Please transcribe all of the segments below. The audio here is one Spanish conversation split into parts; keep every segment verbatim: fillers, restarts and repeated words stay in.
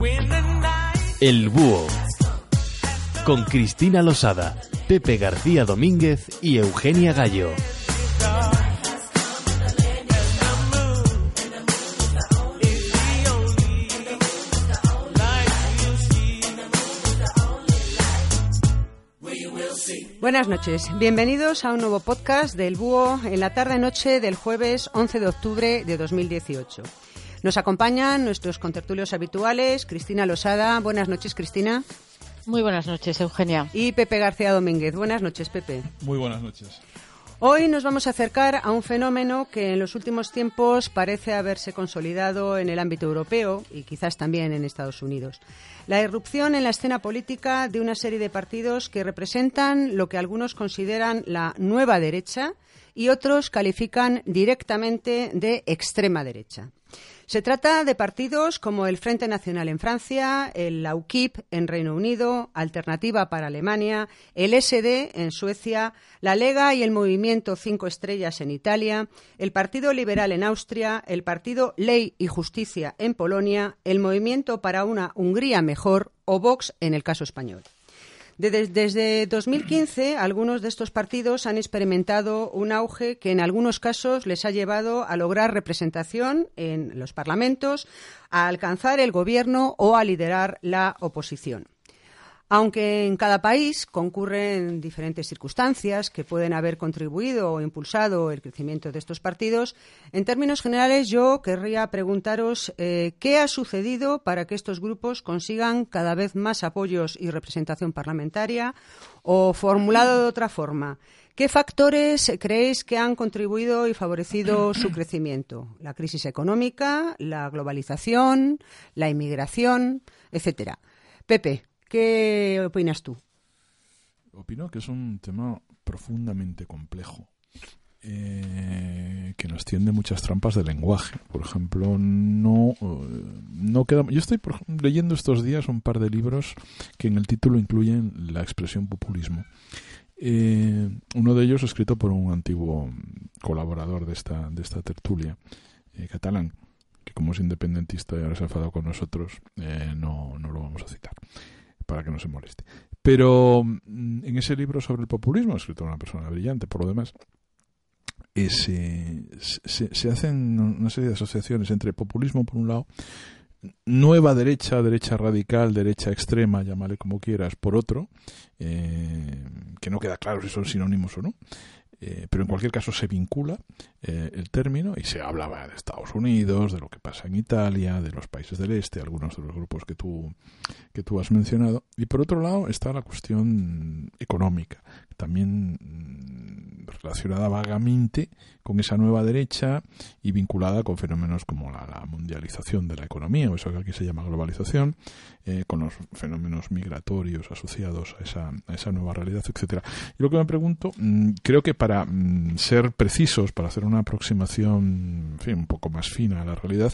El Búho, con Cristina Losada, Pepe García Domínguez y Eugenia Gallo. Buenas noches, bienvenidos a un nuevo podcast del Búho en la tarde-noche del jueves once de octubre de dos mil dieciocho. Nos acompañan nuestros contertulios habituales, Cristina Losada. Buenas noches, Cristina. Muy buenas noches, Eugenia. Y Pepe García Domínguez. Buenas noches, Pepe. Muy buenas noches. Hoy nos vamos a acercar a un fenómeno que en los últimos tiempos parece haberse consolidado en el ámbito europeo y quizás también en Estados Unidos. La irrupción en la escena política de una serie de partidos que representan lo que algunos consideran la nueva derecha y otros califican directamente de extrema derecha. Se trata de partidos como el Frente Nacional en Francia, el U K I P en Reino Unido, Alternativa para Alemania, el S D en Suecia, la Lega y el Movimiento Cinco Estrellas en Italia, el Partido Liberal en Austria, el Partido Ley y Justicia en Polonia, el Movimiento para una Hungría Mejor o Vox en el caso español. Desde, desde dos mil quince, algunos de estos partidos han experimentado un auge que en algunos casos les ha llevado a lograr representación en los parlamentos, a alcanzar el gobierno o a liderar la oposición. Aunque en cada país concurren diferentes circunstancias que pueden haber contribuido o impulsado el crecimiento de estos partidos, en términos generales yo querría preguntaros eh, ¿qué ha sucedido para que estos grupos consigan cada vez más apoyos y representación parlamentaria? O formulado de otra forma, ¿qué factores creéis que han contribuido y favorecido su crecimiento? ¿La crisis económica, la globalización, la inmigración, etcétera? Pepe, ¿qué opinas tú? Opino que es un tema profundamente complejo, eh, que nos tiende muchas trampas de lenguaje. Por ejemplo, no, no queda. Yo estoy por, leyendo estos días un par de libros que en el título incluyen la expresión populismo. Eh, uno de ellos escrito por un antiguo colaborador de esta, de esta tertulia, eh, catalán, que como es independentista y ahora se ha enfadado con nosotros, eh, no, no lo vamos a citar, para que no se moleste. Pero en ese libro sobre el populismo, escrito por una persona brillante, por lo demás, eh, se, se, se hacen una serie de asociaciones entre populismo, por un lado, nueva derecha, derecha radical, derecha extrema, llámale como quieras, por otro, eh, que no queda claro si son sinónimos o no. Eh, pero en cualquier caso se vincula eh, el término y se hablaba de Estados Unidos, de lo que pasa en Italia, de los países del este, algunos de los grupos que tú, que tú has mencionado. Y por otro lado está la cuestión económica, también mm, relacionada vagamente con esa nueva derecha y vinculada con fenómenos como la, la mundialización de la economía, o eso que aquí se llama globalización, eh, con los fenómenos migratorios asociados a esa, a esa nueva realidad, etcétera. Y lo que me pregunto, mmm, creo que para mmm, ser precisos, para hacer una aproximación, en fin, un poco más fina a la realidad,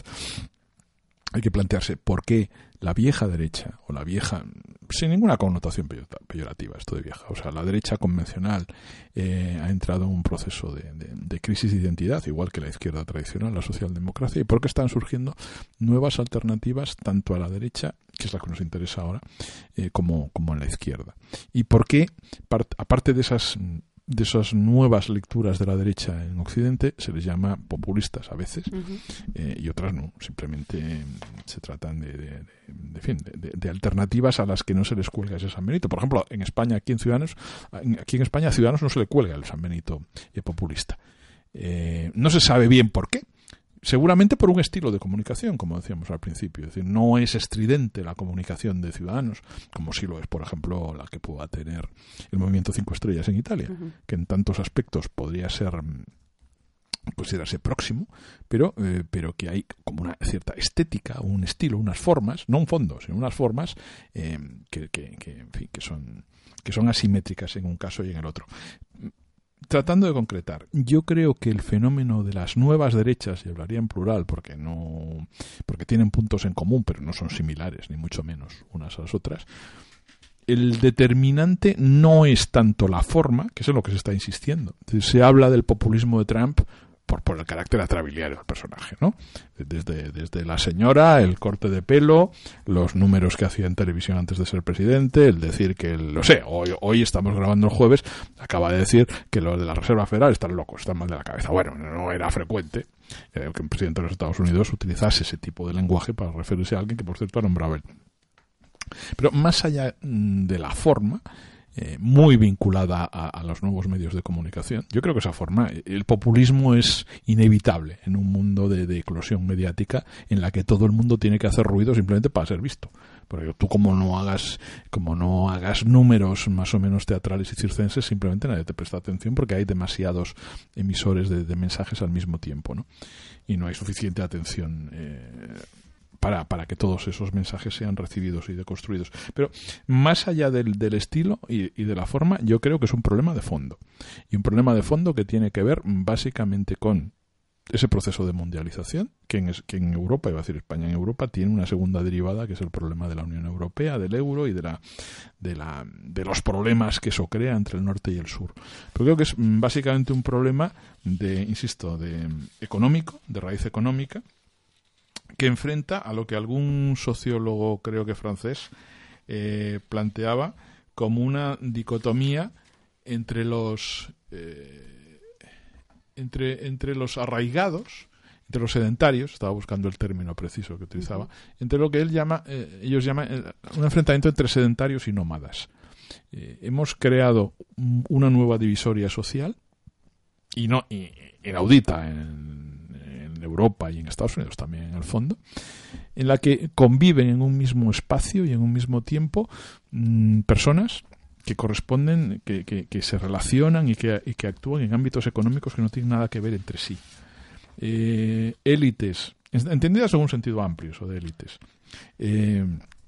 hay que plantearse por qué la vieja derecha, o la vieja, sin ninguna connotación peyorativa esto de vieja, o sea, la derecha convencional eh, ha entrado en un proceso de, de, de crisis de identidad, igual que la izquierda tradicional, la socialdemocracia, y por qué están surgiendo nuevas alternativas tanto a la derecha, que es la que nos interesa ahora, eh, como, como en la izquierda. Y por qué, part, aparte de esas... de esas nuevas lecturas de la derecha en Occidente se les llama populistas a veces, uh-huh. eh, y otras no, simplemente se tratan de, de, de, de, fin, de, de alternativas a las que no se les cuelga ese San Benito. Por ejemplo, en España, aquí en Ciudadanos, aquí en España a Ciudadanos no se le cuelga el San Benito eh, populista. Eh, no se sabe bien por qué. Seguramente por un estilo de comunicación, como decíamos al principio. Es decir, no es estridente la comunicación de Ciudadanos, como sí lo es, por ejemplo, la que pueda tener el Movimiento Cinco Estrellas en Italia, uh-huh. que en tantos aspectos podría ser considerarse próximo, pero, eh, pero que hay como una cierta estética, un estilo, unas formas, no un fondo, sino unas formas eh, que, que, que, en fin, que son, que son asimétricas en un caso y en el otro. Tratando de concretar, yo creo que el fenómeno de las nuevas derechas, y hablaría en plural porque no, porque tienen puntos en común, pero no son similares, ni mucho menos unas a las otras, el determinante no es tanto la forma, que es en lo que se está insistiendo. Se habla del populismo de Trump por, por el carácter atrabiliario del personaje, ¿no? Desde, desde la señora, el corte de pelo, los números que hacía en televisión antes de ser presidente, el decir que, el, lo sé, hoy, hoy estamos grabando el jueves, acaba de decir que los de la Reserva Federal están locos, están mal de la cabeza. Bueno, no era frecuente eh, que un presidente de los Estados Unidos utilizase ese tipo de lenguaje para referirse a alguien que, por cierto, ha nombrado él. Pero más allá de la forma, eh, muy vinculada a, a los nuevos medios de comunicación, yo creo que esa forma, el populismo es inevitable en un mundo de, de eclosión mediática en la que todo el mundo tiene que hacer ruido simplemente para ser visto. Porque tú como no hagas como no hagas números más o menos teatrales y circenses, simplemente nadie te presta atención porque hay demasiados emisores de, de mensajes al mismo tiempo, ¿no? Y no hay suficiente atención eh, Para, para que todos esos mensajes sean recibidos y deconstruidos. Pero más allá del, del estilo y, y de la forma, yo creo que es un problema de fondo. Y un problema de fondo que tiene que ver básicamente con ese proceso de mundialización, que en, que en Europa, iba a decir España, en Europa tiene una segunda derivada, que es el problema de la Unión Europea, del euro y de, la, de, la, de los problemas que eso crea entre el norte y el sur. Pero creo que es básicamente un problema de, insisto, de económico, de raíz económica, que enfrenta a lo que algún sociólogo, creo que francés, eh, planteaba como una dicotomía entre los eh, entre entre los arraigados, entre los sedentarios, estaba buscando el término preciso que utilizaba, entre lo que él llama, eh, ellos llaman eh, un enfrentamiento entre sedentarios y nómadas. Eh, hemos creado una nueva divisoria social y no y, inaudita en Europa y en Estados Unidos también en el fondo, en la que conviven en un mismo espacio y en un mismo tiempo mmm, personas que corresponden, que, que, que se relacionan y que, y que actúan en ámbitos económicos que no tienen nada que ver entre sí. Eh, élites, entendidas en un sentido amplio eso de élites, eh,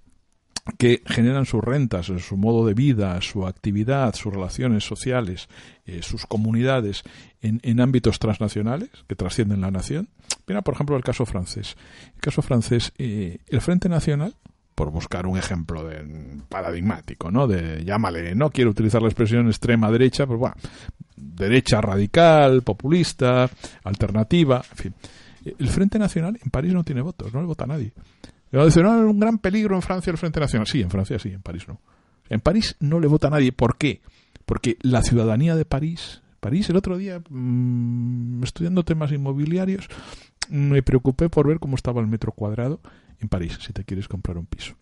que generan sus rentas, su modo de vida, su actividad, sus relaciones sociales, eh, sus comunidades en, en ámbitos transnacionales que trascienden la nación. Mira, por ejemplo, el caso francés. El caso francés, eh, el Frente Nacional, por buscar un ejemplo de, paradigmático, ¿no? De, llámale, no quiero utilizar la expresión extrema derecha, pero bueno, derecha radical, populista, alternativa, en fin. El Frente Nacional en París no tiene votos, no le vota a nadie. Y dice, no, es un gran peligro en Francia el Frente Nacional. Sí, en Francia sí, en París no. En París no le vota a nadie. ¿Por qué? Porque la ciudadanía de París... París, el otro día, mmm, estudiando temas inmobiliarios, me preocupé por ver cómo estaba el metro cuadrado en París, si te quieres comprar un piso.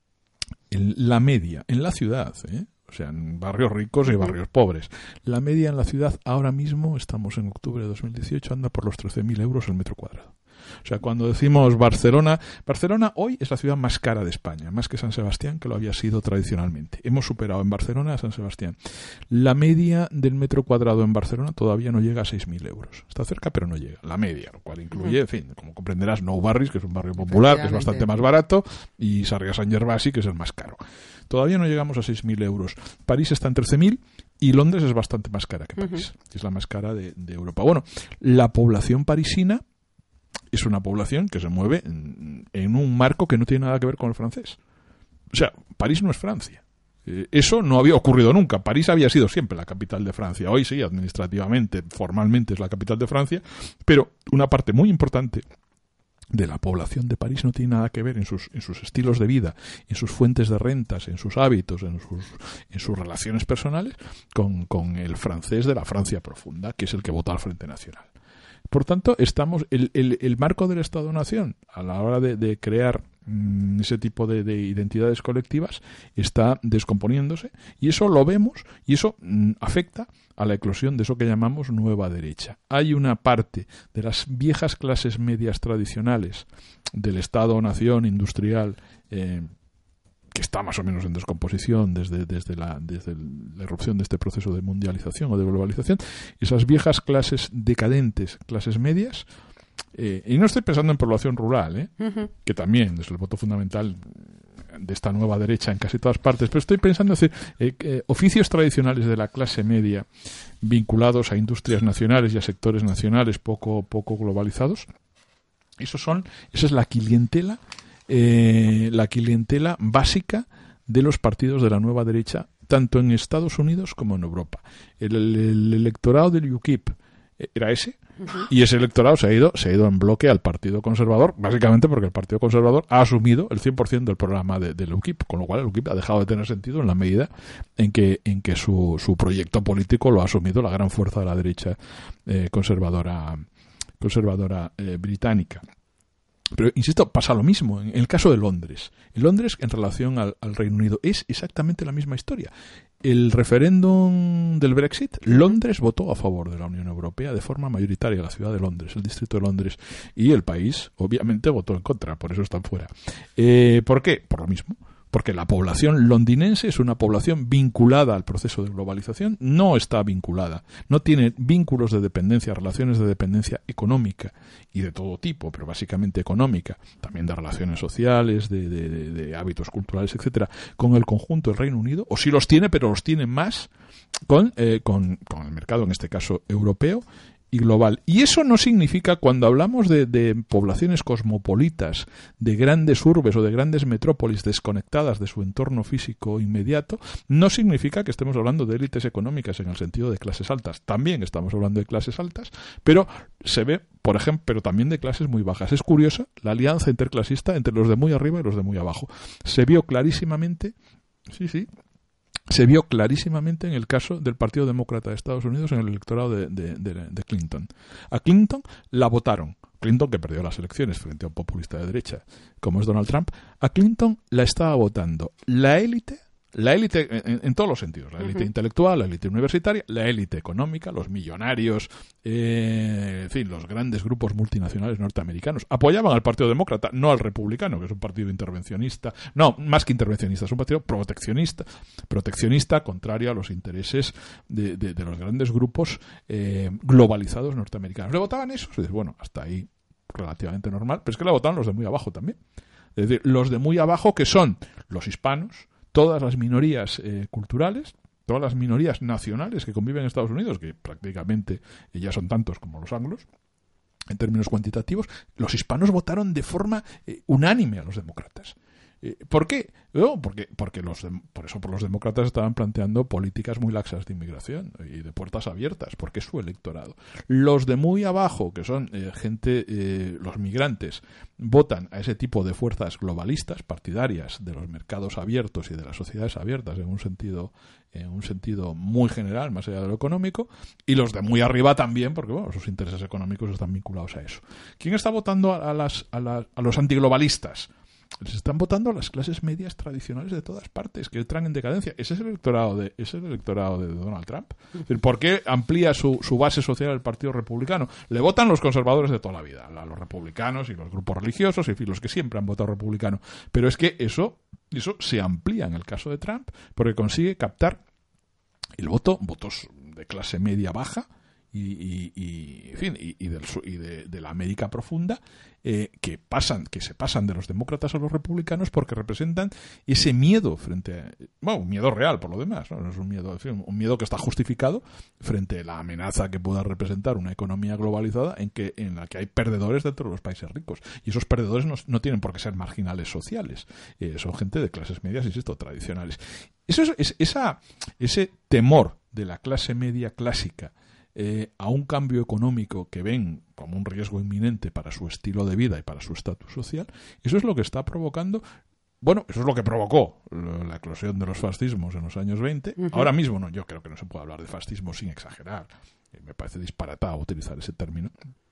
En la media, en la ciudad, ¿eh? O sea, en barrios ricos y barrios pobres. La media en la ciudad, ahora mismo, estamos en octubre de dos mil dieciocho, anda por los trece mil euros el metro cuadrado. O sea, cuando decimos Barcelona, Barcelona hoy es la ciudad más cara de España, más que San Sebastián, que lo había sido tradicionalmente. Hemos superado en Barcelona a San Sebastián. La media del metro cuadrado en Barcelona todavía no llega a seis mil euros. Está cerca, pero no llega. La media, lo cual incluye, en fin, como comprenderás, Nou Barris, que es un barrio popular, que es bastante más barato, y Sarriá Sant Gervasi, que es el más caro. Todavía no llegamos a seis mil euros. París está en trece mil y Londres es bastante más cara que París. Uh-huh. Es la más cara de, de Europa. Bueno, la población parisina es una población que se mueve en, en un marco que no tiene nada que ver con el francés. O sea, París no es Francia. Eh, eso no había ocurrido nunca. París había sido siempre la capital de Francia. Hoy sí, administrativamente, formalmente es la capital de Francia, pero una parte muy importante de la población de París no tiene nada que ver en sus, en sus estilos de vida, en sus fuentes de rentas, en sus hábitos, en sus, en sus relaciones personales con, con el francés de la Francia profunda, que es el que vota al Frente Nacional. Por tanto, estamos el, el, el marco del Estado-Nación a la hora de, de crear mmm, ese tipo de, de identidades colectivas está descomponiéndose y eso lo vemos y eso mmm, afecta a la eclosión de eso que llamamos nueva derecha. Hay una parte de las viejas clases medias tradicionales del Estado-Nación industrial eh, que está más o menos en descomposición desde, desde, la, desde la irrupción de este proceso de mundialización o de globalización, esas viejas clases decadentes, clases medias, eh, y no estoy pensando en población rural, ¿eh? Uh-huh. Que también es el voto fundamental de esta nueva derecha en casi todas partes, pero estoy pensando en decir, eh, eh, oficios tradicionales de la clase media vinculados a industrias nacionales y a sectores nacionales poco, poco globalizados, esos son, esa es la clientela Eh, la clientela básica de los partidos de la nueva derecha, tanto en Estados Unidos como en Europa. El, el, el electorado del U KIP era ese, Uh-huh. Y ese electorado se ha ido se ha ido en bloque al Partido Conservador, básicamente porque el Partido Conservador ha asumido el cien por ciento del programa de, del U K I P, con lo cual el U K I P ha dejado de tener sentido en la medida en que en que su, su proyecto político lo ha asumido la gran fuerza de la derecha eh, conservadora conservadora eh, británica. Pero, insisto, pasa lo mismo en el caso de Londres. En Londres, en relación al, al Reino Unido, es exactamente la misma historia. El referéndum del Brexit, Londres votó a favor de la Unión Europea de forma mayoritaria, la ciudad de Londres, el distrito de Londres, y el país, obviamente, votó en contra, por eso están fuera. Eh, ¿Por qué? Por lo mismo. Porque la población londinense es una población vinculada al proceso de globalización, no está vinculada, no tiene vínculos de dependencia, relaciones de dependencia económica y de todo tipo, pero básicamente económica, también de relaciones sociales, de, de, de, de hábitos culturales, etcétera, con el conjunto del Reino Unido, o sí los tiene, pero los tiene más con, eh, con, con el mercado, en este caso europeo, y global. Y eso no significa, cuando hablamos de, de poblaciones cosmopolitas, de grandes urbes o de grandes metrópolis desconectadas de su entorno físico inmediato, no significa que estemos hablando de élites económicas en el sentido de clases altas. También estamos hablando de clases altas, pero se ve, por ejemplo, pero también de clases muy bajas. Es curiosa la alianza interclasista entre los de muy arriba y los de muy abajo. Se vio clarísimamente, sí, sí, se vio clarísimamente en el caso del Partido Demócrata de Estados Unidos en el electorado de, de, de, de Clinton. A Clinton la votaron. Clinton, que perdió las elecciones frente a un populista de derecha como es Donald Trump, a Clinton la estaba votando la élite, la élite en, en todos los sentidos, la élite uh-huh. intelectual, la élite universitaria, la élite económica, los millonarios, eh, en fin, los grandes grupos multinacionales norteamericanos apoyaban al Partido Demócrata, no al Republicano, que es un partido intervencionista, no, más que intervencionista, es un partido proteccionista, proteccionista, contrario a los intereses de, de, de los grandes grupos eh, globalizados norteamericanos. ¿Le votaban esos? Y dices, bueno, hasta ahí relativamente normal, pero es que le votaban los de muy abajo también. Es decir, los de muy abajo, que son los hispanos, todas las minorías eh, culturales, todas las minorías nacionales que conviven en Estados Unidos, que prácticamente ya son tantos como los anglos, en términos cuantitativos, los hispanos votaron de forma eh, unánime a los demócratas. Eh, ¿Por qué? No, porque, porque los, por eso por los demócratas estaban planteando políticas muy laxas de inmigración y de puertas abiertas, porque es su electorado. Los de muy abajo, que son eh, gente, eh, los migrantes, votan a ese tipo de fuerzas globalistas, partidarias de los mercados abiertos y de las sociedades abiertas en un sentido, en un sentido muy general, más allá de lo económico, y los de muy arriba también, porque bueno, sus intereses económicos están vinculados a eso. ¿Quién está votando a, a, las, a, la, a los antiglobalistas? Les están votando a las clases medias tradicionales de todas partes, que entran en decadencia. Ese es el electorado de, ese es el electorado de Donald Trump. Es decir, ¿por qué amplía su, su base social el Partido Republicano? Le votan los conservadores de toda la vida, a los republicanos y los grupos religiosos, en fin, los que siempre han votado republicano. Pero es que eso, eso se amplía en el caso de Trump, porque consigue captar el voto, votos de clase media baja, Y, y, y en fin y, y, del, y de, de la América profunda eh, que pasan que se pasan de los demócratas a los republicanos porque representan ese miedo frente a, bueno, un miedo real por lo demás, no, no es un miedo, en fin, un miedo que está justificado frente a la amenaza que pueda representar una economía globalizada en que en la que hay perdedores dentro de los países ricos, y esos perdedores no, no tienen por qué ser marginales sociales, eh, son gente de clases medias, insisto, tradicionales. Eso es, es esa ese temor de la clase media clásica Eh, a un cambio económico que ven como un riesgo inminente para su estilo de vida y para su estatus social, eso es lo que está provocando, bueno, eso es lo que provocó la eclosión de los fascismos en los años veinte. Uh-huh. Ahora mismo no, yo creo que no se puede hablar de fascismo sin exagerar, eh, me parece disparatado utilizar ese término,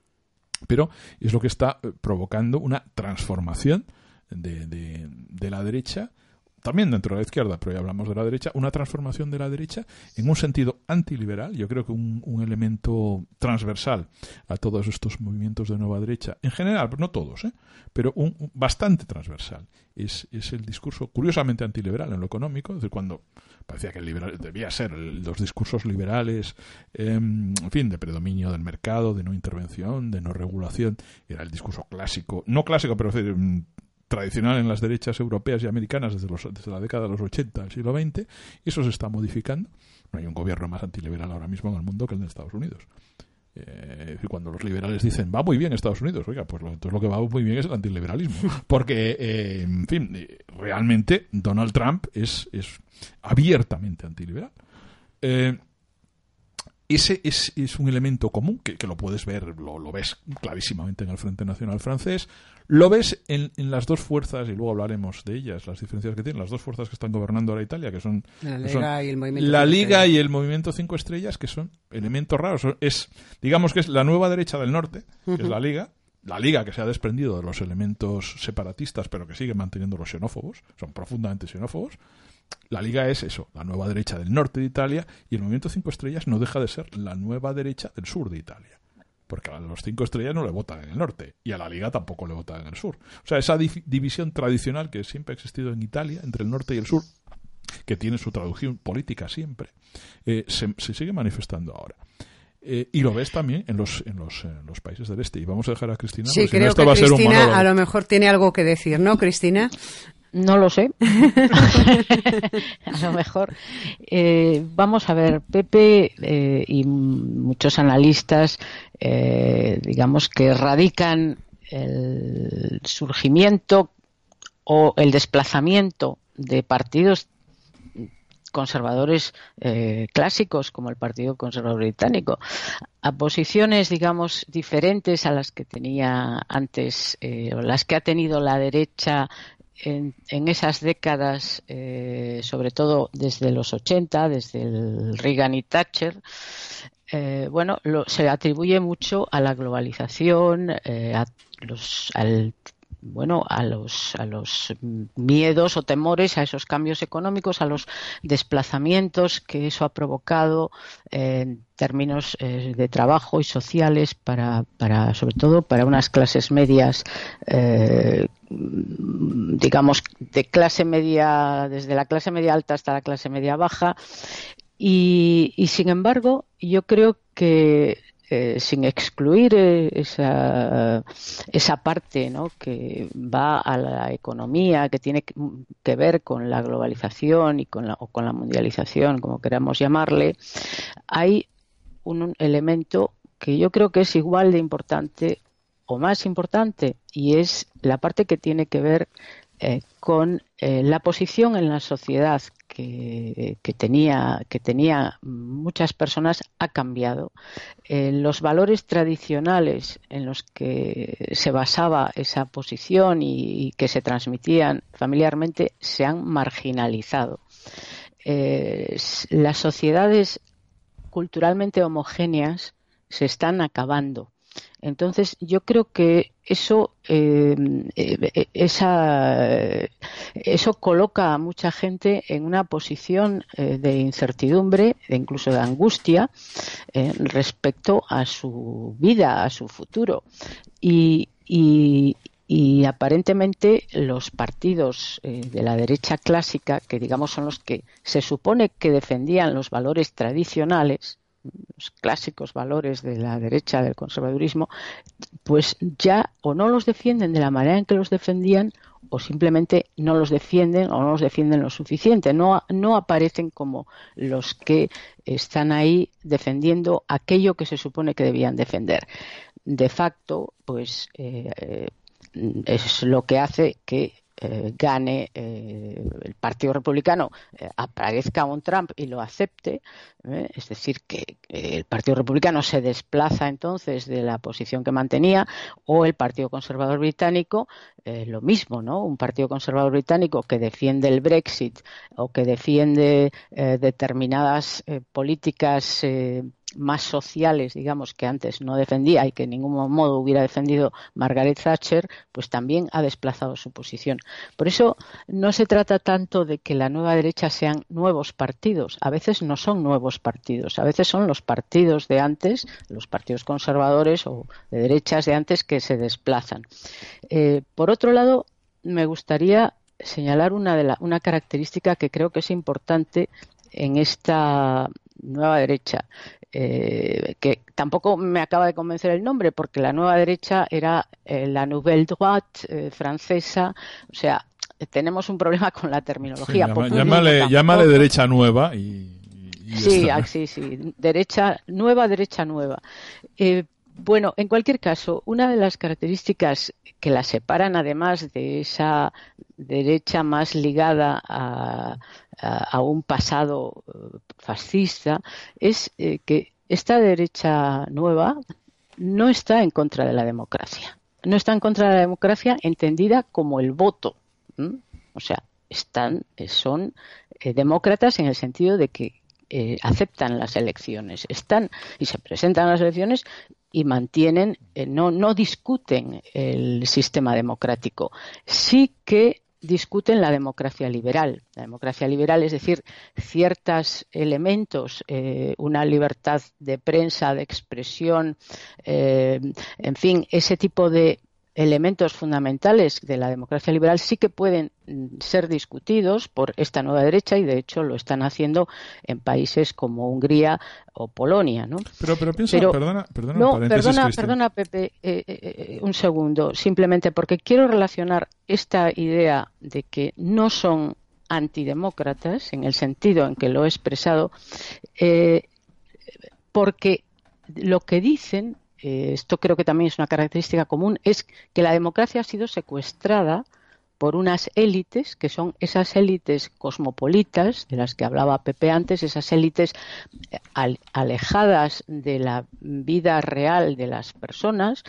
pero es lo que está eh, provocando una transformación de, de, de la derecha, también dentro de la izquierda, pero ya hablamos de la derecha, una transformación de la derecha en un sentido antiliberal. Yo creo que un, un elemento transversal a todos estos movimientos de nueva derecha, en general, no todos, ¿eh? pero un, un bastante transversal, es, es el discurso curiosamente antiliberal en lo económico. Es decir, cuando parecía que el liberal debía ser el, los discursos liberales, eh, en fin, de predominio del mercado, de no intervención, de no regulación, era el discurso clásico, no clásico, pero es decir, tradicional en las derechas europeas y americanas desde, los, desde la década de los ochenta del siglo veinte, y eso se está modificando. No hay un gobierno más antiliberal ahora mismo en el mundo que el de Estados Unidos. Eh, cuando los liberales dicen va muy bien Estados Unidos, oiga, pues lo, entonces lo que va muy bien es el antiliberalismo, porque eh, en fin, eh, realmente Donald Trump es, es abiertamente antiliberal. Eh, ese es, es un elemento común que, que lo puedes ver, lo, lo ves clarísimamente en el Frente Nacional francés, lo ves en, en las dos fuerzas, y luego hablaremos de ellas, las diferencias que tienen, las dos fuerzas que están gobernando ahora Italia, que son la Liga, son, y, el movimiento la Liga y el Movimiento Cinco Estrellas, que son elementos raros. Es, digamos que es la nueva derecha del norte, que uh-huh. es la Liga, la Liga que se ha desprendido de los elementos separatistas, pero que sigue manteniendo los xenófobos, son profundamente xenófobos. La Liga es eso, la nueva derecha del norte de Italia, y el Movimiento Cinco Estrellas no deja de ser la nueva derecha del sur de Italia. Porque a los Cinco Estrellas no le votan en el norte, y a la Liga tampoco le votan en el sur. O sea, esa di- división tradicional que siempre ha existido en Italia, entre el norte y el sur, que tiene su traducción política siempre, eh, se, se sigue manifestando ahora. Eh, y lo ves también en los en los, en los países del este. Y vamos a dejar a Cristina. Sí, creo si no, esto que va Cristina a, ser un a lo mejor tiene algo que decir, ¿no, Cristina? No lo sé. A lo mejor. Eh, vamos a ver, Pepe eh, y muchos analistas, eh, digamos que radican el surgimiento o el desplazamiento de partidos conservadores eh, clásicos como el Partido Conservador Británico a posiciones, digamos, diferentes a las que tenía antes eh, o las que ha tenido la derecha En, en esas décadas, eh, sobre todo desde los ochenta, desde el Reagan y Thatcher, eh, bueno, lo, se atribuye mucho a la globalización, eh, a los, al bueno, a los a los miedos o temores a esos cambios económicos, a los desplazamientos que eso ha provocado eh, en términos eh, de trabajo y sociales para para sobre todo para unas clases medias, eh, digamos de clase media, desde la clase media alta hasta la clase media baja, y, y sin embargo yo creo que Eh, sin excluir eh, esa, esa parte, ¿no?, que va a la economía, que tiene que, que ver con la globalización y con la, o con la mundialización, como queramos llamarle, hay un, un elemento que yo creo que es igual de importante o más importante, y es la parte que tiene que ver eh, con eh, la posición en la sociedad que, que tenía que tenía muchas personas ha cambiado. Eh, los valores tradicionales en los que se basaba esa posición y, y que se transmitían familiarmente se han marginalizado. Eh, las sociedades culturalmente homogéneas se están acabando. Entonces, yo creo que eso, eh, eh, esa, eso coloca a mucha gente en una posición eh, de incertidumbre, e incluso de angustia, eh, respecto a su vida, a su futuro. Y, y, y aparentemente los partidos eh, de la derecha clásica, que digamos son los que se supone que defendían los valores tradicionales, los clásicos valores de la derecha del conservadurismo, pues ya o no los defienden de la manera en que los defendían, o simplemente no los defienden o no los defienden lo suficiente, no, no aparecen como los que están ahí defendiendo aquello que se supone que debían defender. De facto, pues eh, es lo que hace que Eh, gane eh, el Partido Republicano, eh, aparezca un Trump y lo acepte, eh, es decir, que eh, el Partido Republicano se desplaza entonces de la posición que mantenía, o el Partido Conservador Británico, eh, lo mismo, ¿no? Un Partido Conservador Británico que defiende el Brexit o que defiende eh, determinadas eh, políticas eh, más sociales, digamos, que antes no defendía y que en ningún modo hubiera defendido Margaret Thatcher, pues también ha desplazado su posición. Por eso no se trata tanto de que la nueva derecha sean nuevos partidos. A veces no son nuevos partidos, a veces son los partidos de antes, los partidos conservadores o de derechas de antes, que se desplazan. Eh, por otro lado, me gustaría señalar una, de la, una característica que creo que es importante en esta nueva derecha, eh, que tampoco me acaba de convencer el nombre, porque la nueva derecha era eh, la Nouvelle Droite eh, francesa, o sea, tenemos un problema con la terminología. Sí, llama, llámale, llámale derecha nueva y, y sí, está. sí, sí, derecha nueva, derecha nueva. Eh, Bueno, en cualquier caso, una de las características que la separan, además de esa derecha más ligada a, a, a un pasado fascista, es eh, que esta derecha nueva no está en contra de la democracia. No está en contra de la democracia entendida como el voto. ¿Mm? O sea, están, son eh, demócratas en el sentido de que eh, aceptan las elecciones, están y se presentan a las elecciones y mantienen, eh, no, no discuten el sistema democrático. Sí que discuten la democracia liberal. La democracia liberal, es decir, ciertos elementos, eh, una libertad de prensa, de expresión, eh, en fin, ese tipo de elementos fundamentales de la democracia liberal sí que pueden ser discutidos por esta nueva derecha y de hecho lo están haciendo en países como Hungría o Polonia, ¿no? Pero, pero piensa, pero, perdona, perdona, no, un perdona, Cristian. perdona, Pepe, eh, eh, un segundo, simplemente porque quiero relacionar esta idea de que no son antidemócratas en el sentido en que lo he expresado, eh, porque lo que dicen, eh, esto creo que también es una característica común, es que la democracia ha sido secuestrada por unas élites, que son esas élites cosmopolitas, de las que hablaba Pepe antes, esas élites alejadas de la vida real de las personas,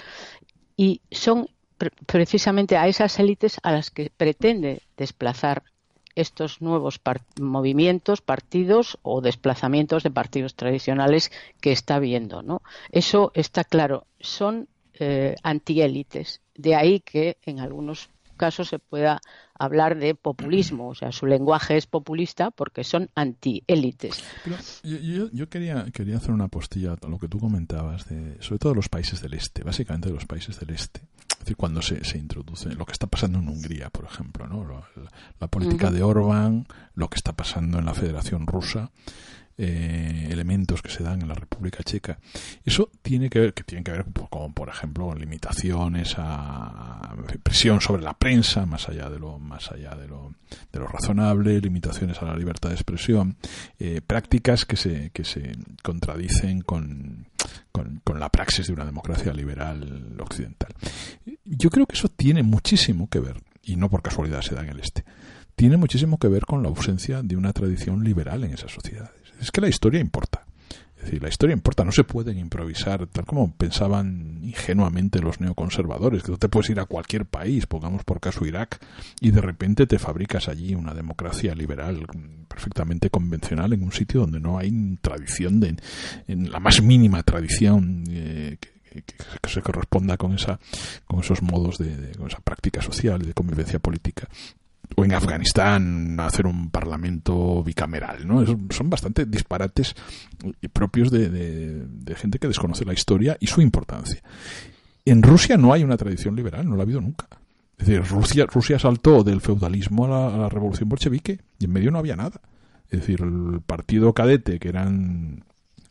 y son pre- precisamente a esas élites a las que pretende desplazar estos nuevos par- movimientos, partidos o desplazamientos de partidos tradicionales que está viendo, ¿no? Eso está claro, son eh, antiélites, de ahí que en algunos caso se pueda hablar de populismo, o sea, su lenguaje es populista porque son antiélites. Pero yo, yo, yo quería quería hacer una postilla a lo que tú comentabas, de, sobre todo los países del este, básicamente de los países del este. Es decir, cuando se, se introduce lo que está pasando en Hungría, por ejemplo, ¿no? La, la política uh-huh. de Orbán, lo que está pasando en la Federación Rusa, Eh, elementos que se dan en la República Checa. Eso tiene que ver, que tiene que ver con, por ejemplo, limitaciones a presión sobre la prensa, más allá de lo, más allá de lo, de lo razonable, limitaciones a la libertad de expresión, eh, prácticas que se, que se contradicen con, con, con la praxis de una democracia liberal occidental. Yo creo que eso tiene muchísimo que ver, y no por casualidad se da en el este, tiene muchísimo que ver con la ausencia de una tradición liberal en esas sociedades. Es que la historia importa. Es decir, la historia importa. No se pueden improvisar, tal como pensaban ingenuamente los neoconservadores, que tú te puedes ir a cualquier país, pongamos por caso Irak, y de repente te fabricas allí una democracia liberal perfectamente convencional en un sitio donde no hay tradición, de, en la más mínima tradición eh, que, que, que se corresponda con esa, con esos modos de, de con esa práctica social y de convivencia política. O en Afganistán hacer un parlamento bicameral, ¿no? Es, son bastante disparates propios de, de, de gente que desconoce la historia y su importancia. En Rusia no hay una tradición liberal, no la ha habido nunca. Es decir, Rusia, Rusia saltó del feudalismo a la, a la revolución bolchevique y en medio no había nada. Es decir, el partido cadete, que eran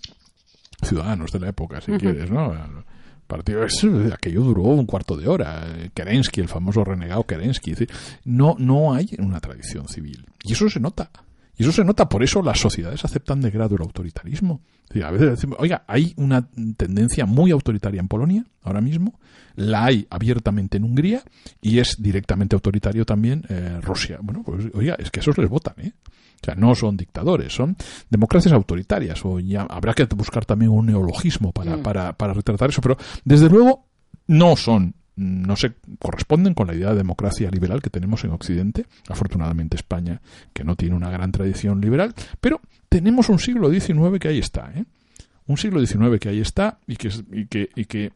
ciudadanos de la época, si uh-huh. quieres, ¿no? Partido, aquello duró un cuarto de hora. Kerensky, el famoso renegado Kerensky. Es decir, no, no hay una tradición civil. Y eso se nota. Y eso se nota, por eso las sociedades aceptan de grado el autoritarismo. Es decir, a veces decimos, oiga, hay una tendencia muy autoritaria en Polonia, ahora mismo, la hay abiertamente en Hungría, y es directamente autoritario también eh, Rusia. Bueno, pues oiga, es que esos les votan, ¿eh? O sea, no son dictadores, son democracias autoritarias. O ya habrá que buscar también un neologismo para, mm. para, para retratar eso, pero desde luego no son, no se corresponden con la idea de democracia liberal que tenemos en Occidente. Afortunadamente España, que no tiene una gran tradición liberal, pero tenemos un siglo diecinueve que ahí está, ¿eh? Un siglo diecinueve que ahí está y que y que y que,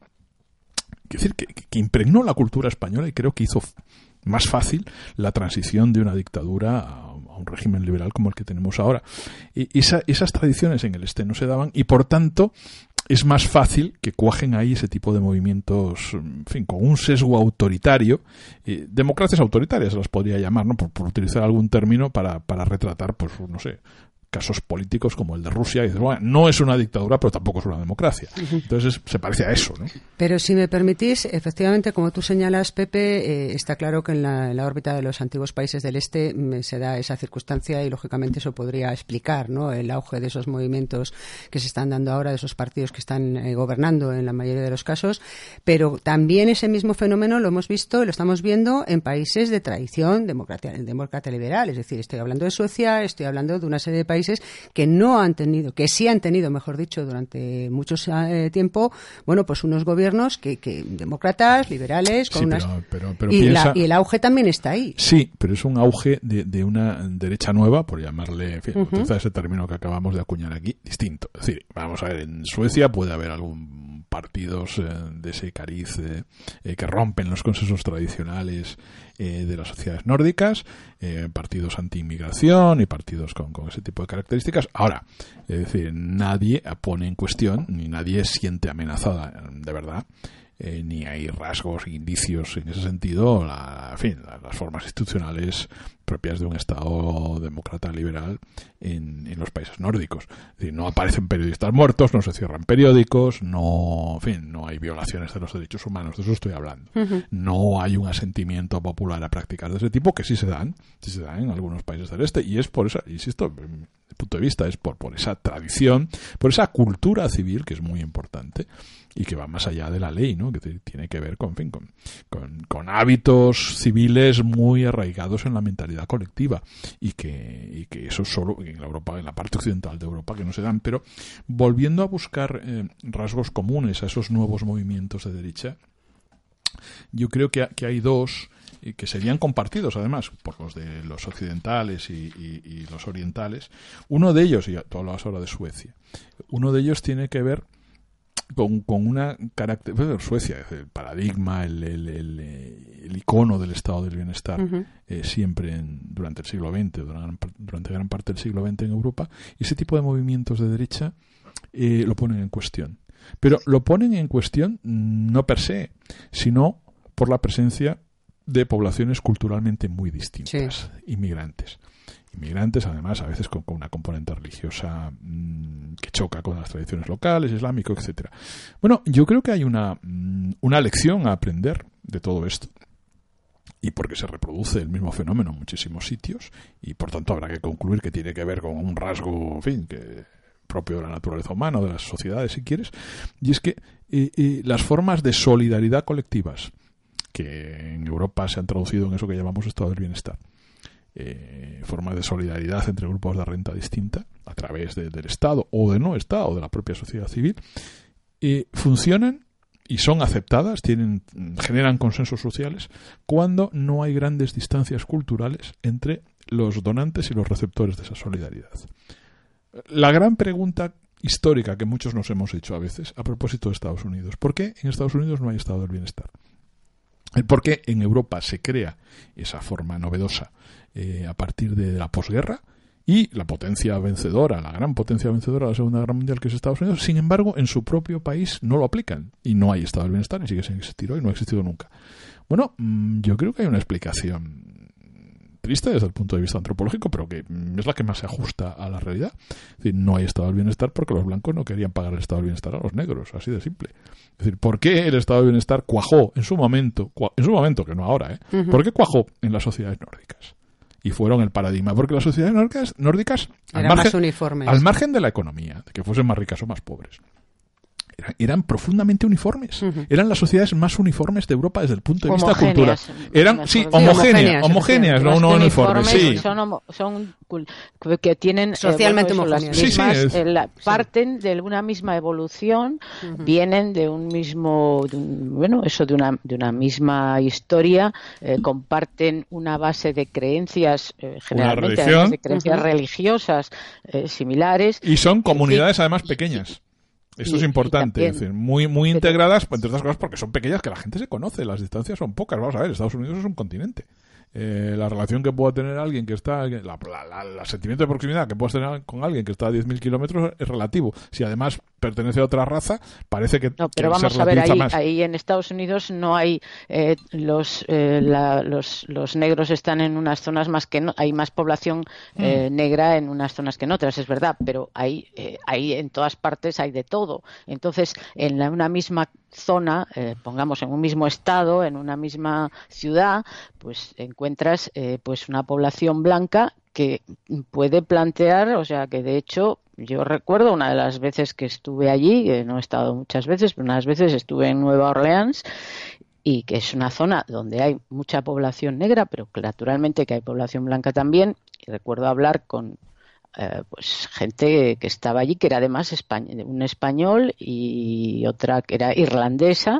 que, decir, que, que impregnó la cultura española y creo que hizo más fácil la transición de una dictadura a a un régimen liberal como el que tenemos ahora. Y esa, esas tradiciones en el este no se daban y por tanto es más fácil que cuajen ahí ese tipo de movimientos, en fin, con un sesgo autoritario, eh, democracias autoritarias se las podría llamar, ¿no? Por, por utilizar algún término para, para retratar, pues, no sé, casos políticos como el de Rusia, y dices, bueno, no es una dictadura, pero tampoco es una democracia. Uh-huh. Entonces se parece a eso, ¿no? Pero si me permitís, efectivamente, como tú señalas, Pepe, eh, está claro que en la, en la órbita de los antiguos países del Este me, se da esa circunstancia y, lógicamente, eso podría explicar, ¿no?, el auge de esos movimientos que se están dando ahora, de esos partidos que están eh, gobernando en la mayoría de los casos, pero también ese mismo fenómeno lo hemos visto y lo estamos viendo en países de tradición democrática, demócrata liberal, es decir, estoy hablando de Suecia, estoy hablando de una serie de países países que no han tenido, que sí han tenido, mejor dicho, durante mucho eh, tiempo, bueno, pues unos gobiernos que, que demócratas, liberales, con sí, unas... Pero, pero, pero y, piensa... la, y el auge también está ahí. Sí, pero es un auge de, de una derecha nueva, por llamarle, en fin, uh-huh. utilizar ese término que acabamos de acuñar aquí, distinto. Es decir, vamos a ver, en Suecia puede haber algún partidos eh, de ese cariz eh, eh, que rompen los consensos tradicionales eh, de las sociedades nórdicas, eh, partidos anti-inmigración y partidos con, con ese tipo de características. Ahora, es decir, nadie pone en cuestión, ni nadie siente amenazada, de verdad, eh, ni hay rasgos, indicios en ese sentido, la, en fin, la, las formas institucionales propias de un Estado demócrata liberal en, en los países nórdicos. Es decir, no aparecen periodistas muertos, no se cierran periódicos, no, en fin, no hay violaciones de los derechos humanos, de eso estoy hablando. Uh-huh. No hay un asentimiento popular a prácticas de ese tipo, que sí se dan, sí se dan en algunos países del este, y es por esa, insisto, desde mi punto de vista, es por, por esa tradición, por esa cultura civil que es muy importante y que va más allá de la ley, ¿no? Que tiene que ver con, en fin, con, con, con hábitos civiles muy arraigados en la mentalidad colectiva y que, y que eso solo en la Europa, en la parte occidental de Europa, que no se dan. Pero volviendo a buscar eh, rasgos comunes a esos nuevos movimientos de derecha, yo creo que, que hay dos eh, que serían compartidos además por los de los occidentales y, y, y los orientales. Uno de ellos, y tú hablabas ahora de Suecia, uno de ellos tiene que ver Con, con una carácter, bueno, Suecia, el paradigma, el, el, el, el icono del estado del bienestar, uh-huh. eh, siempre en, durante el siglo veinte, durante, durante gran parte del siglo veinte en Europa, y ese tipo de movimientos de derecha eh, lo ponen en cuestión. Pero lo ponen en cuestión no per se, sino por la presencia de poblaciones culturalmente muy distintas, sí. inmigrantes. Inmigrantes, además, a veces con, con una componente religiosa mmm, que choca con las tradiciones locales, islámico, etcétera. Bueno, yo creo que hay una, mmm, una lección a aprender de todo esto, y porque se reproduce el mismo fenómeno en muchísimos sitios, y por tanto habrá que concluir que tiene que ver con un rasgo, en fin, que propio de la naturaleza humana, de las sociedades, si quieres, y es que eh, eh, las formas de solidaridad colectivas que en Europa se han traducido en eso que llamamos estado del bienestar, Eh, formas de solidaridad entre grupos de renta distinta a través de, del Estado o de no Estado o de la propia sociedad civil, eh, funcionan y son aceptadas, tienen, generan consensos sociales cuando no hay grandes distancias culturales entre los donantes y los receptores de esa solidaridad. La gran pregunta histórica que muchos nos hemos hecho a veces a propósito de Estados Unidos: ¿por qué en Estados Unidos no hay estado del bienestar? ¿Por qué en Europa se crea esa forma novedosa eh, a partir de la posguerra y la potencia vencedora, la gran potencia vencedora de la Segunda Guerra Mundial, que es Estados Unidos? Sin embargo, en su propio país no lo aplican y no hay estado del bienestar y sigue sin existir hoy, no ha existido nunca. Bueno, yo creo que hay una explicación triste desde el punto de vista antropológico, pero que es la que más se ajusta a la realidad. Es decir, no hay estado del bienestar porque los blancos no querían pagar el estado del bienestar a los negros, así de simple. Es decir, ¿por qué el estado del bienestar cuajó en su momento, en su momento, que no ahora, ¿eh? Uh-huh. ¿Por qué cuajó en las sociedades nórdicas? Y fueron el paradigma, porque las sociedades nórdicas, nórdicas al, margen, más uniformes. al margen de la economía, de que fuesen más ricas o más pobres, eran, eran profundamente uniformes. Uh-huh. Eran las sociedades más uniformes de Europa desde el punto de vista cultural. Eran, sí, homogéneas, homogéneas, no, no uniformes. Sí. Son, homo, son que tienen socialmente eh, bueno, homogéneas. Sí, sí, es, eh, la, parten sí. de una misma evolución, uh-huh. vienen de un mismo, de un, bueno, eso de una de una misma historia, eh, comparten una base de creencias, eh, generalmente además de creencias uh-huh. religiosas eh, similares. Y son comunidades además pequeñas. Esto y, es importante, también, es decir, muy muy pero, integradas, entre otras cosas porque son pequeñas, que la gente se conoce, las distancias son pocas. Vamos a ver, Estados Unidos es un continente. Eh, la relación que pueda tener alguien que está, la, la, la, el sentimiento de proximidad que puedas tener con alguien que está a diez mil kilómetros es relativo. Si además pertenece a otra raza, parece que no, pero que vamos se a ver, ahí, más. ahí en Estados Unidos no hay eh, los, eh, la, los los negros están en unas zonas más que no, hay más población eh, mm. negra en unas zonas que en otras, es verdad, pero hay, eh, hay en todas partes hay de todo. Entonces, en la, una misma zona, eh, pongamos en un mismo estado, en una misma ciudad, pues encuentras eh, pues una población blanca que puede plantear, o sea, que de hecho yo recuerdo una de las veces que estuve allí, que no he estado muchas veces, pero unas veces estuve en Nueva Orleans, y que es una zona donde hay mucha población negra, pero que naturalmente que hay población blanca también. Y recuerdo hablar con eh, pues gente que estaba allí, que era además españ- un español y otra que era irlandesa,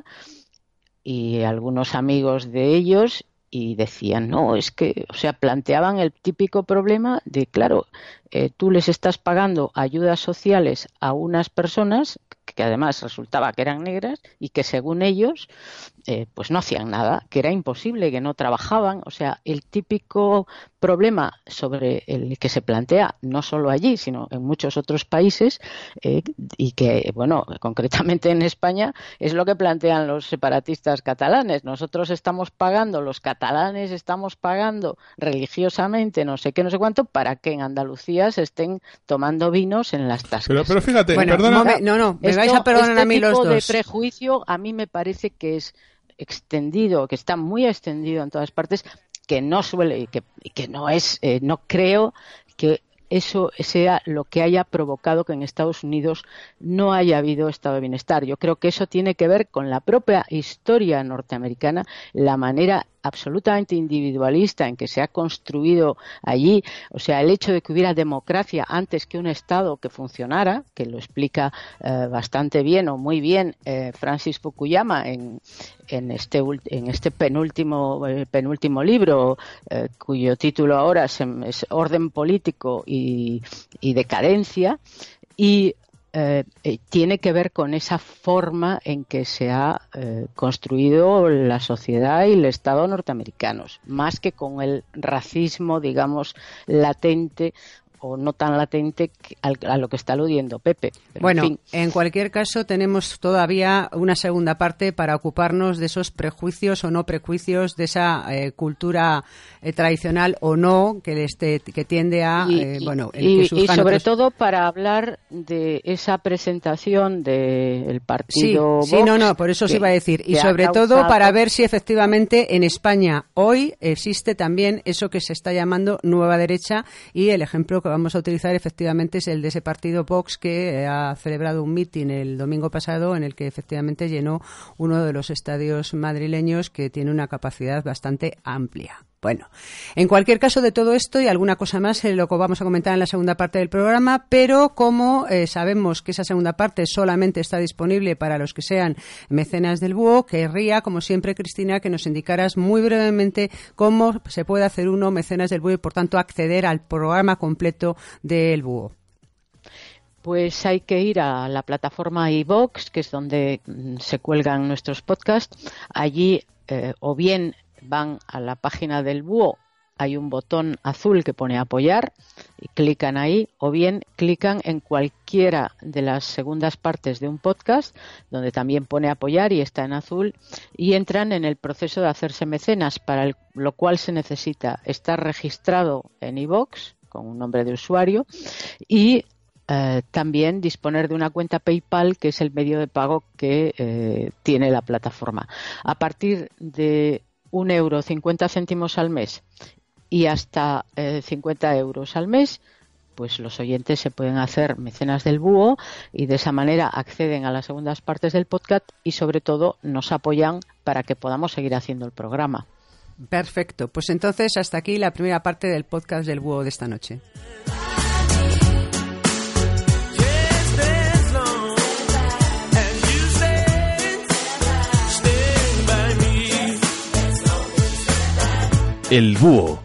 y algunos amigos de ellos, y decían, no, es que, o sea, planteaban el típico problema de, claro, eh, tú les estás pagando ayudas sociales a unas personas que además resultaba que eran negras y que según ellos eh, pues no hacían nada, que era imposible, que no trabajaban. O sea, el típico problema sobre el que se plantea no solo allí, sino en muchos otros países, eh, y que, bueno, concretamente en España es lo que plantean los separatistas catalanes. Nosotros estamos pagando, los catalanes estamos pagando religiosamente no sé qué, no sé cuánto, para que en Andalucía se estén tomando vinos en las tascas. Pero, pero fíjate, bueno, perdona. No, no, no, me Esto, vais a perdonar este a mí los tipo dos. de prejuicio a mí me parece que es extendido, que está muy extendido en todas partes, que no suele, que, que no es, eh, no creo que eso sea lo que haya provocado que en Estados Unidos no haya habido estado de bienestar. Yo creo que eso tiene que ver con la propia historia norteamericana, la manera absolutamente individualista en que se ha construido allí. O sea, el hecho de que hubiera democracia antes que un Estado que funcionara, que lo explica eh, bastante bien o muy bien eh, Francis Fukuyama en, en, este, en este penúltimo, eh, penúltimo libro, eh, cuyo título ahora es, es Orden Político y, y Decadencia, y Eh, eh, tiene que ver con esa forma en que se ha eh, construido la sociedad y el Estado norteamericanos, más que con el racismo, digamos, latente o no tan latente a lo que está aludiendo Pepe. Pero bueno, en fin. En cualquier caso tenemos todavía una segunda parte para ocuparnos de esos prejuicios o no prejuicios, de esa eh, cultura eh, tradicional o no que, este, que tiende a... Y, eh, bueno, el y, que y sobre otros... todo para hablar de esa presentación del partido Sí, Vox, sí, no, no, por eso os iba a decir. Y sobre causado... todo para ver si efectivamente en España hoy existe también eso que se está llamando nueva derecha, y el ejemplo que vamos a utilizar efectivamente es el de ese partido Vox que ha celebrado un mitin el domingo pasado en el que efectivamente llenó uno de los estadios madrileños, que tiene una capacidad bastante amplia. Bueno, en cualquier caso, de todo esto y alguna cosa más, eh, lo que vamos a comentar en la segunda parte del programa, pero como eh, sabemos que esa segunda parte solamente está disponible para los que sean mecenas del Búho, querría, como siempre, Cristina, que nos indicaras muy brevemente cómo se puede hacer uno mecenas del Búho y, por tanto, acceder al programa completo del Búho. Pues hay que ir a la plataforma iVoox, que es donde mm, se cuelgan nuestros podcasts. Allí, eh, o bien van a la página del Búho, hay un botón azul que pone apoyar y clican ahí, o bien clican en cualquiera de las segundas partes de un podcast donde también pone apoyar y está en azul, y entran en el proceso de hacerse mecenas, para el, lo cual se necesita estar registrado en iVoox con un nombre de usuario y eh, también disponer de una cuenta PayPal, que es el medio de pago que eh, tiene la plataforma. A partir de un euro cincuenta céntimos al mes y hasta eh, cincuenta euros al mes, pues los oyentes se pueden hacer mecenas del Búho y de esa manera acceden a las segundas partes del podcast y sobre todo nos apoyan para que podamos seguir haciendo el programa. Perfecto, pues entonces hasta aquí la primera parte del podcast del Búho de esta noche. El Búho,